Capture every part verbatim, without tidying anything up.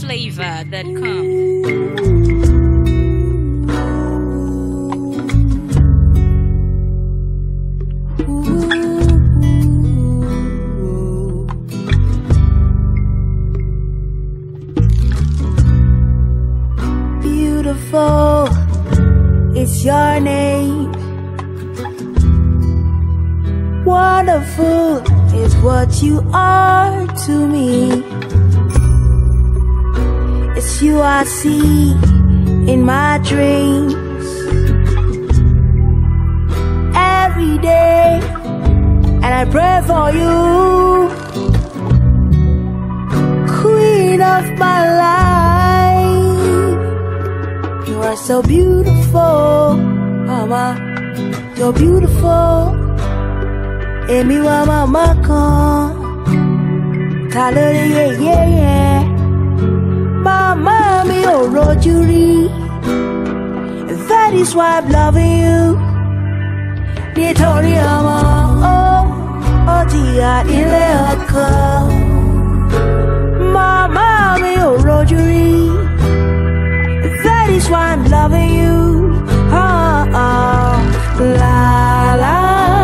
flavor that comes. Beautiful, it's your name. Wonderful is what you are to me. It's you I see in my dreams every day, and I pray for you, queen of my life. You are so beautiful, mama, you're beautiful. Emi wa mama kan, ta ló rí yeah yeah. Mama mi ò rojú rí. That is why I'm loving you. Nítorí ọmọ ó ó jìyà ilé ọkọ. Mama mi ò rojú rí. That is why I'm loving you. Oh, oh, la la.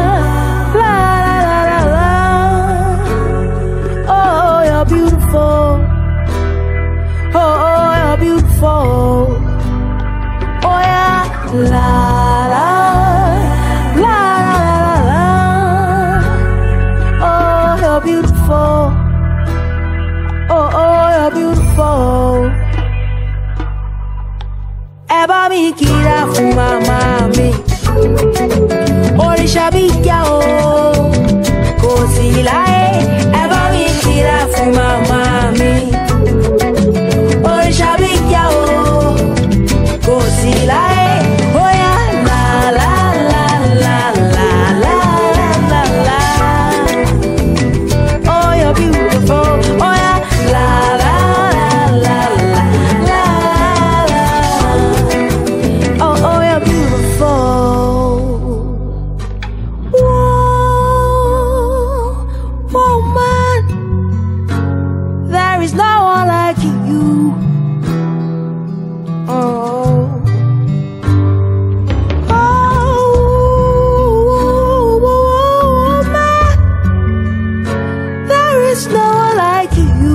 Beautiful, oh, oh, you're beautiful, oh yeah, la la, la la la la, oh, you're beautiful, oh, oh, you're beautiful. Ẹ bá mi kíra fún màmá mi, òrìṣà bí kíá o, kò sí láyé. Ẹ bá mi kíra fún màmá mi, òrìṣà bí kíá o, kò sí láyé. Oh yeah, la la la la la la la la. Oh, you're beautiful. Oh yeah, la la la la la la. Oh, oh, you're beautiful. Whoa, woman, there is no one like you. Oh, oh, woman, there is no one like you.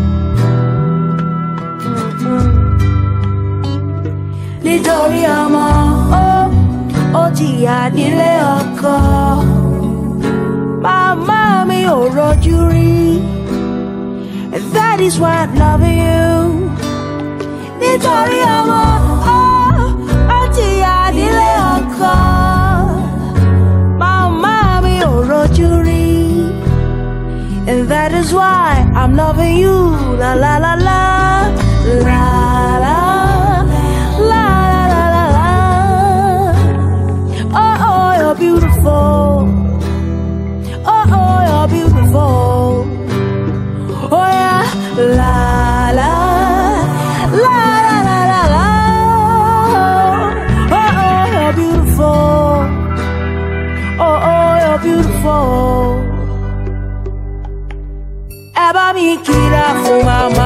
Nítorí ọmọ ó ó jìyà nílé ọkọ. Màmá mi ò rojú rí. That is why I'm loving you. Nítorí ọmọ ó ó jìyà nílé ọkọ. Màmá mi ò rojú rí. And that is why I'm loving you. La la la la la la la la la la. Oh oh, you're beautiful. Oh oh, you're beautiful. Oh yeah, la la la la la la la. Oh oh, you're beautiful. Oh oh, you're beautiful. Ẹ bá mi kíra fún màmá.